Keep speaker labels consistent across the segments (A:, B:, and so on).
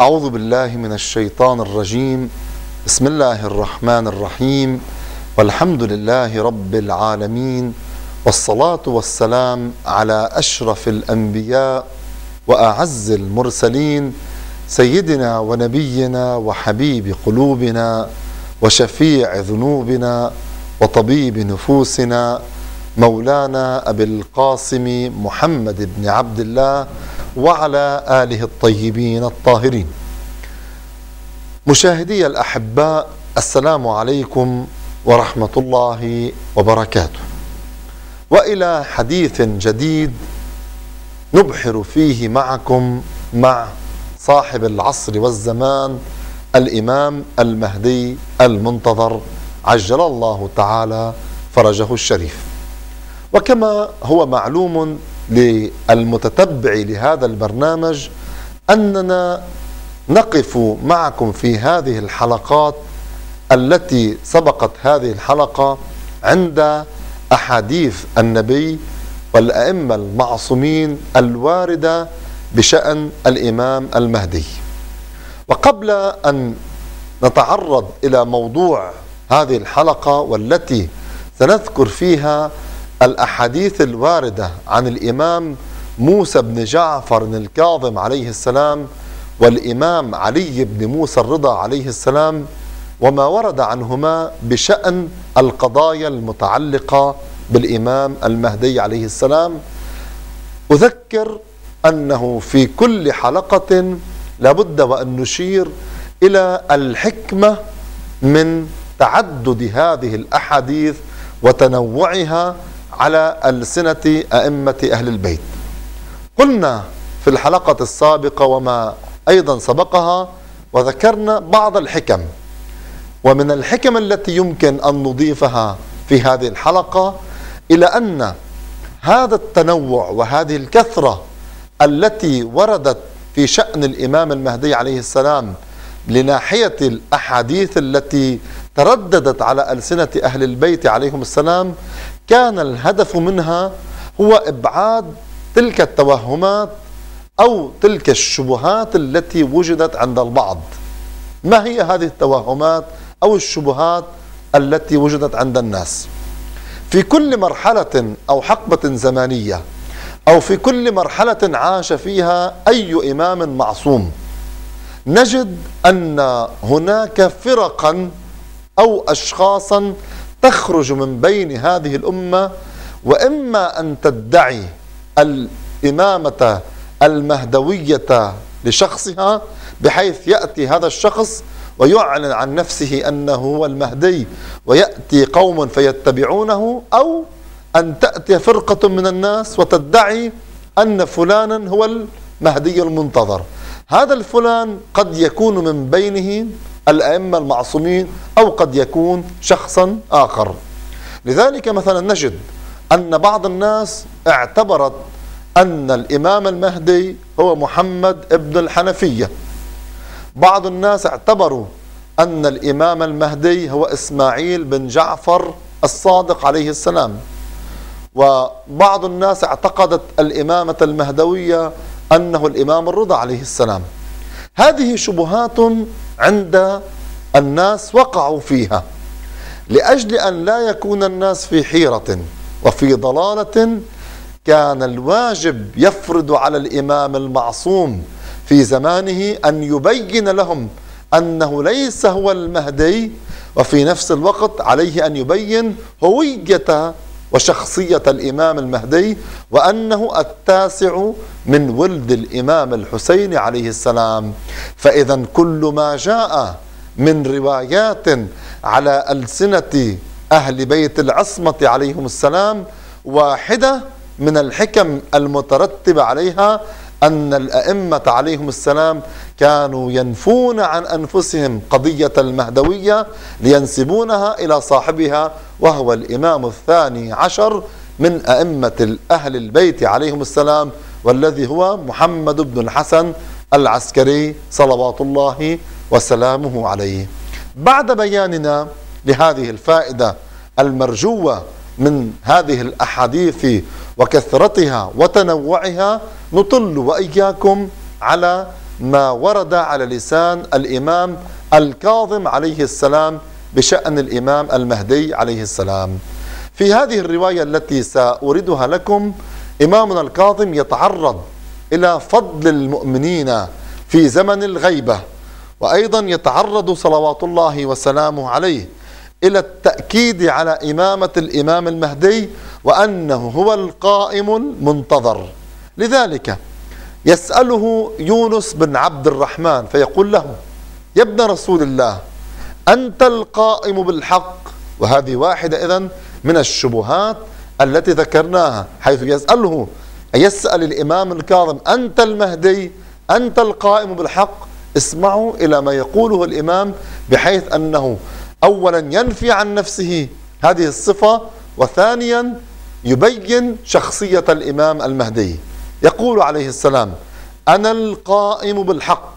A: أعوذ بالله من الشيطان الرجيم. بسم الله الرحمن الرحيم، والحمد لله رب العالمين، والصلاة والسلام على أشرف الأنبياء وأعز المرسلين، سيدنا ونبينا وحبيب قلوبنا وشفيع ذنوبنا وطبيب نفوسنا، مولانا أبي القاسم محمد بن عبد الله وعلى آله الطيبين الطاهرين. مشاهدي الأحباء، السلام عليكم ورحمة الله وبركاته، وإلى حديث جديد نبحر فيه معكم مع صاحب العصر والزمان الإمام المهدي المنتظر عجل الله تعالى فرجه الشريف. وكما هو معلوم للمتتبع لهذا البرنامج أننا نقف معكم في هذه الحلقات التي سبقت هذه الحلقة عند أحاديث النبي والأئمة المعصومين الواردة بشأن الإمام المهدي. وقبل أن نتعرض إلى موضوع هذه الحلقة والتي سنذكر فيها الأحاديث الواردة عن الإمام موسى بن جعفر الكاظم عليه السلام والإمام علي بن موسى الرضا عليه السلام وما ورد عنهما بشأن القضايا المتعلقة بالإمام المهدي عليه السلام، أذكر أنه في كل حلقة لابد وأن نشير إلى الحكمة من تعدد هذه الأحاديث وتنوعها على ألسنة أئمة أهل البيت. قلنا في الحلقة السابقة وما أيضا سبقها وذكرنا بعض الحكم، ومن الحكم التي يمكن أن نضيفها في هذه الحلقة إلى أن هذا التنوع وهذه الكثرة التي وردت في شأن الإمام المهدي عليه السلام لناحية الأحاديث التي ترددت على ألسنة أهل البيت عليهم السلام، كان الهدف منها هو إبعاد تلك التوهمات أو تلك الشبهات التي وجدت عند البعض. ما هي هذه التوهمات أو الشبهات التي وجدت عند الناس؟ في كل مرحلة أو حقبة زمانية أو في كل مرحلة عاش فيها أي إمام معصوم، نجد أن هناك فرقا أو أشخاصا تخرج من بين هذه الأمة، وإما أن تدعي الإمامة المهدوية لشخصها بحيث يأتي هذا الشخص ويعلن عن نفسه أنه هو المهدي ويأتي قوم فيتبعونه، أو أن تأتي فرقة من الناس وتدعي أن فلانا هو المهدي المنتظر. هذا الفلان قد يكون من بينه الأئمة المعصومين أو قد يكون شخصا آخر. لذلك مثلا نجد أن بعض الناس اعتبرت أن الإمام المهدي هو محمد ابن الحنفية، بعض الناس اعتبروا أن الإمام المهدي هو إسماعيل بن جعفر الصادق عليه السلام، وبعض الناس اعتقدت الإمامة المهدوية أنه الإمام الرضا عليه السلام. هذه شبهات عند الناس وقعوا فيها. لأجل أن لا يكون الناس في حيرة وفي ضلالة، كان الواجب يفرض على الإمام المعصوم في زمانه أن يبين لهم أنه ليس هو المهدي، وفي نفس الوقت عليه أن يبين هوية وشخصية الإمام المهدي، وأنه التاسع من ولد الإمام الحسين عليه السلام. فإذا كل ما جاء من روايات على ألسنة أهل بيت العصمة عليهم السلام، واحدة من الحكم المترتبة عليها أن الأئمة عليهم السلام كانوا ينفون عن أنفسهم قضية المهدوية لينسبونها إلى صاحبها، وهو الإمام الثاني عشر من أئمة أهل البيت عليهم السلام، والذي هو محمد بن الحسن العسكري صلوات الله وسلامه عليه. بعد بياننا لهذه الفائدة المرجوة من هذه الأحاديث وكثرتها وتنوعها، نطل وإياكم على ما ورد على لسان الإمام الكاظم عليه السلام بشأن الإمام المهدي عليه السلام. في هذه الرواية التي سأوردها لكم إمامنا الكاظم يتعرض إلى فضل المؤمنين في زمن الغيبة، وأيضا يتعرض صلوات الله وسلامه عليه إلى التأكيد على إمامة الإمام المهدي وأنه هو القائم المنتظر. لذلك يسأله يونس بن عبد الرحمن فيقول له: يا ابن رسول الله، أنت القائم بالحق. وهذه واحدة إذن من الشبهات التي ذكرناها، حيث يسأله يسأل الإمام الكاظم: أنت المهدي، أنت القائم بالحق. اسمعوا إلى ما يقوله الإمام، بحيث أنه أولا ينفي عن نفسه هذه الصفة، وثانيا يبين شخصية الإمام المهدي. يقول عليه السلام: أنا القائم بالحق،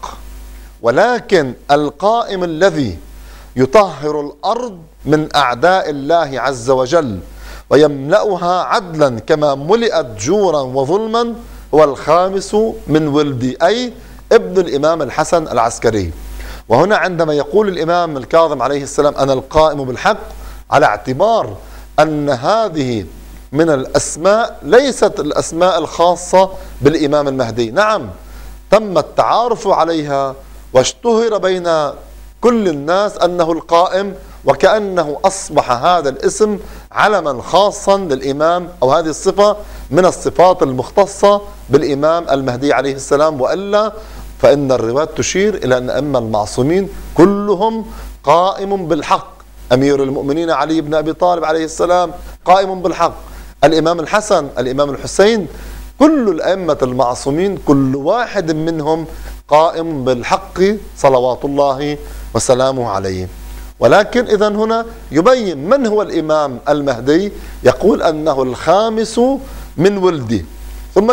A: ولكن القائم الذي يطهر الأرض من أعداء الله عز وجل ويملأها عدلا كما ملئت جورا وظلما هو الخامس من ولدي، أي ابن الإمام الحسن العسكري. وهنا عندما يقول الإمام الكاظم عليه السلام: أنا القائم بالحق، على اعتبار أن هذه من الأسماء ليست الأسماء الخاصة بالإمام المهدي. نعم، تم التعارف عليها واشتهر بين كل الناس أنه القائم، وكأنه أصبح هذا الاسم علما خاصا للإمام، أو هذه الصفة من الصفات المختصة بالإمام المهدي عليه السلام. وإلا فإن الروايات تشير إلى أن أئمة المعصومين كلهم قائم بالحق. أمير المؤمنين علي بن أبي طالب عليه السلام قائم بالحق، الإمام الحسن، الإمام الحسين، كل الأئمة المعصومين كل واحد منهم قائم بالحق صلوات الله وسلامه عليه. ولكن إذن هنا يبين من هو الإمام المهدي، يقول أنه الخامس من ولدي، ثم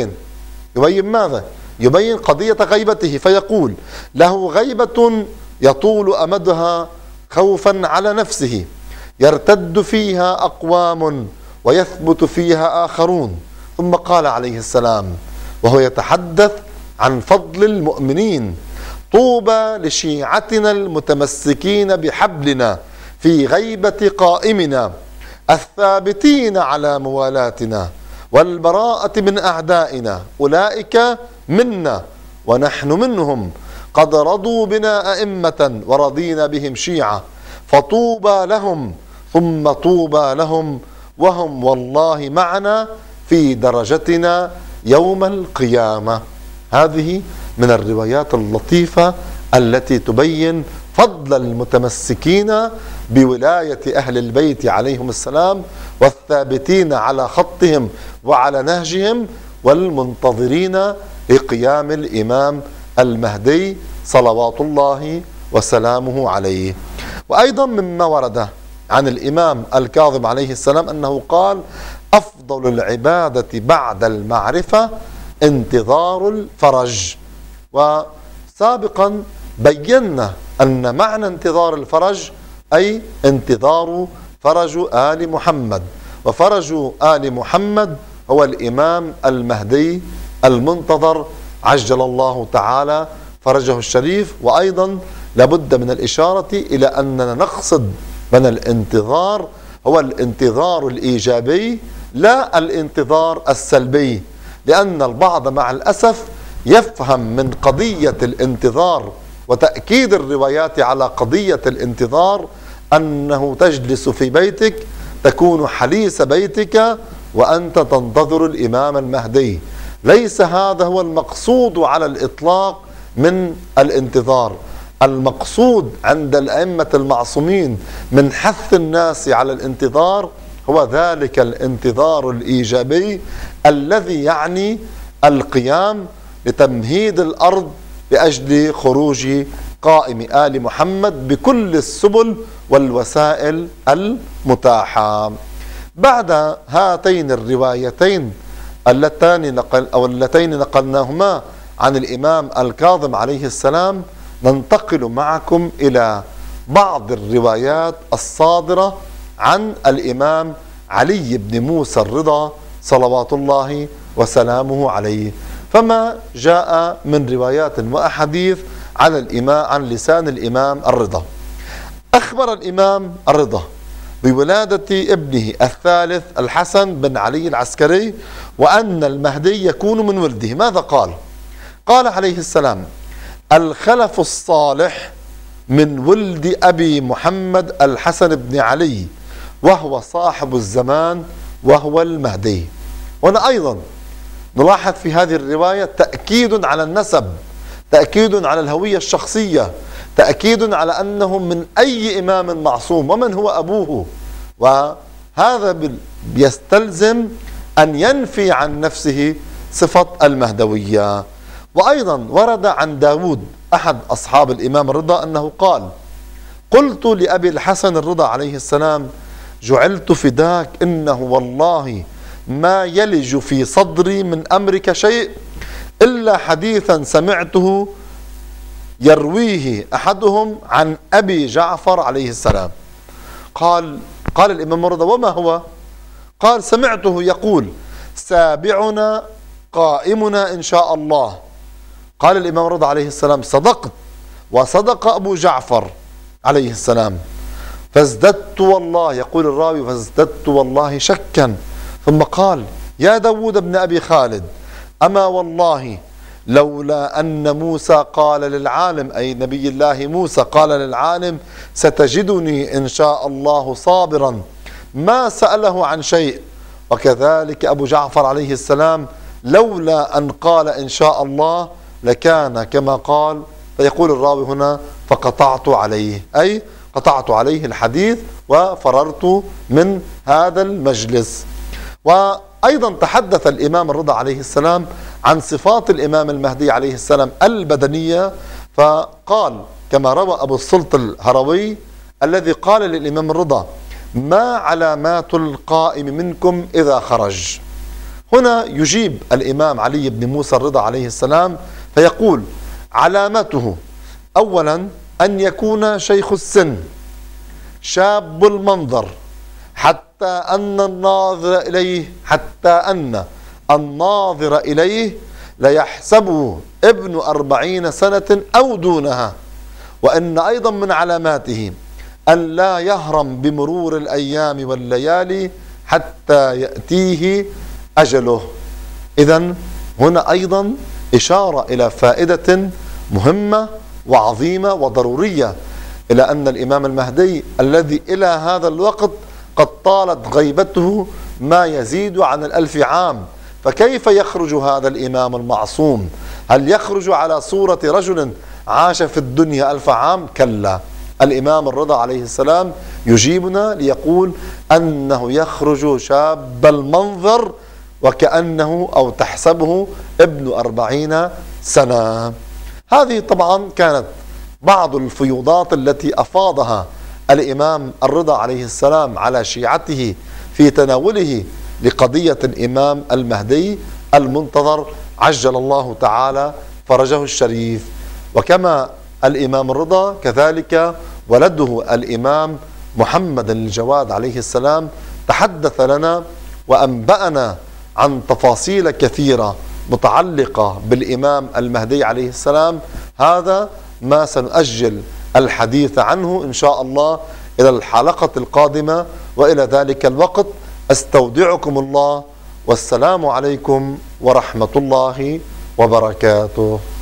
A: يبين ماذا؟ يبين قضية غيبته، فيقول: له غيبة يطول أمدها خوفا على نفسه، يرتد فيها أقوام ويثبت فيها آخرون. ثم قال عليه السلام وهو يتحدث عن فضل المؤمنين: طوبى لشيعتنا المتمسكين بحبلنا في غيبة قائمنا، الثابتين على موالاتنا والبراءة من أعدائنا، أولئك منا ونحن منهم، قد رضوا بنا أئمة ورضينا بهم شيعة، فطوبى لهم ثم طوبى لهم، وهم والله معنا في درجتنا يوم القيامة. هذه من الروايات اللطيفة التي تبين فضل المتمسكين بولاية أهل البيت عليهم السلام، والثابتين على خطهم وعلى نهجهم، والمنتظرين لقيام الإمام المهدي صلوات الله وسلامه عليه. وأيضا مما ورد عن الإمام الكاظم عليه السلام أنه قال: أفضل العبادة بعد المعرفة انتظار الفرج. وسابقا بينا أن معنى انتظار الفرج أي انتظار فرج آل محمد، وفرج آل محمد هو الإمام المهدي المنتظر عجل الله تعالى فرجه الشريف. وأيضا لابد من الإشارة إلى أننا نقصد من الانتظار هو الانتظار الإيجابي لا الانتظار السلبي، لأن البعض مع الأسف يفهم من قضية الانتظار وتأكيد الروايات على قضية الانتظار أنه تجلس في بيتك تكون حليس بيتك وأنت تنتظر الإمام المهدي. ليس هذا هو المقصود على الإطلاق من الانتظار. المقصود عند الأئمة المعصومين من حث الناس على الانتظار هو ذلك الانتظار الإيجابي الذي يعني القيام لتمهيد الأرض لأجل خروج قائم آل محمد بكل السبل والوسائل المتاحة. بعد هاتين الروايتين اللتين نقلناهما عن الإمام الكاظم عليه السلام، ننتقل معكم إلى بعض الروايات الصادرة عن الإمام علي بن موسى الرضا صلوات الله وسلامه عليه. فما جاء من روايات وأحاديث عن لسان الإمام الرضا. أخبر الإمام الرضا بولادة ابنه الثالث الحسن بن علي العسكري، وأن المهدي يكون من ولده. ماذا قال؟ قال عليه السلام: الخلف الصالح من ولد أبي محمد الحسن بن علي، وهو صاحب الزمان وهو المهدي. هنا أيضا نلاحظ في هذه الرواية تأكيد على النسب، تأكيد على الهوية الشخصية، تأكيد على أنه من أي إمام معصوم ومن هو أبوه، وهذا يستلزم أن ينفي عن نفسه صفة المهدوية. وأيضا ورد عن داود أحد أصحاب الإمام الرضا أنه قال: قلت لأبي الحسن الرضا عليه السلام: جعلت فداك، إنه والله ما يلج في صدري من أمرك شيء إلا حديثا سمعته يرويه أحدهم عن أبي جعفر عليه السلام. قال الإمام الرضا: وما هو؟ قال: سمعته يقول: سابعنا قائمنا إن شاء الله. قال الإمام الرضا عليه السلام: صدقت، وصدق أبو جعفر عليه السلام. فازددت والله، يقول الراوي، فازددت والله شكا. ثم قال: يا داود بن أبي خالد، أما والله لولا أن موسى قال للعالم، أي نبي الله موسى قال للعالم: ستجدني إن شاء الله صابرا، ما سأله عن شيء. وكذلك أبو جعفر عليه السلام لولا أن قال إن شاء الله لكان كما قال. فيقول الراوي هنا: فقطعت عليه، أي قطعت عليه الحديث وفررت من هذا المجلس. وأيضا تحدث الإمام الرضا عليه السلام عن صفات الإمام المهدي عليه السلام البدنية، فقال كما روى أبو السلط الهروي الذي قال للإمام الرضا: ما علامات القائم منكم إذا خرج؟ هنا يجيب الإمام علي بن موسى الرضا عليه السلام فيقول: علامته أولا أن يكون شيخ السن شاب المنظر، حتى أن الناظر إليه ليحسبه ابن 40 سنة أو دونها. وأن أيضا من علاماته أن لا يهرم بمرور الأيام والليالي حتى يأتيه أجله. إذن هنا أيضا إشارة إلى فائدة مهمة وعظيمة وضرورية، إلى أن الإمام المهدي الذي إلى هذا الوقت قد طالت غيبته ما يزيد عن 1000 عام، فكيف يخرج هذا الإمام المعصوم؟ هل يخرج على صورة رجل عاش في الدنيا 1000 عام؟ كلا. الإمام الرضا عليه السلام يجيبنا ليقول أنه يخرج شاب المنظر وكأنه أو تحسبه ابن 40 سنة. هذه طبعا كانت بعض الفيوضات التي أفاضها الإمام الرضا عليه السلام على شيعته في تناوله لقضية الإمام المهدي المنتظر عجل الله تعالى فرجه الشريف. وكما الإمام الرضا كذلك ولده الإمام محمد الجواد عليه السلام تحدث لنا وأنبأنا عن تفاصيل كثيرة متعلقة بالإمام المهدي عليه السلام. هذا ما سنؤجل الحديث عنه إن شاء الله إلى الحلقة القادمة، وإلى ذلك الوقت أستودعكم الله، والسلام عليكم ورحمة الله وبركاته.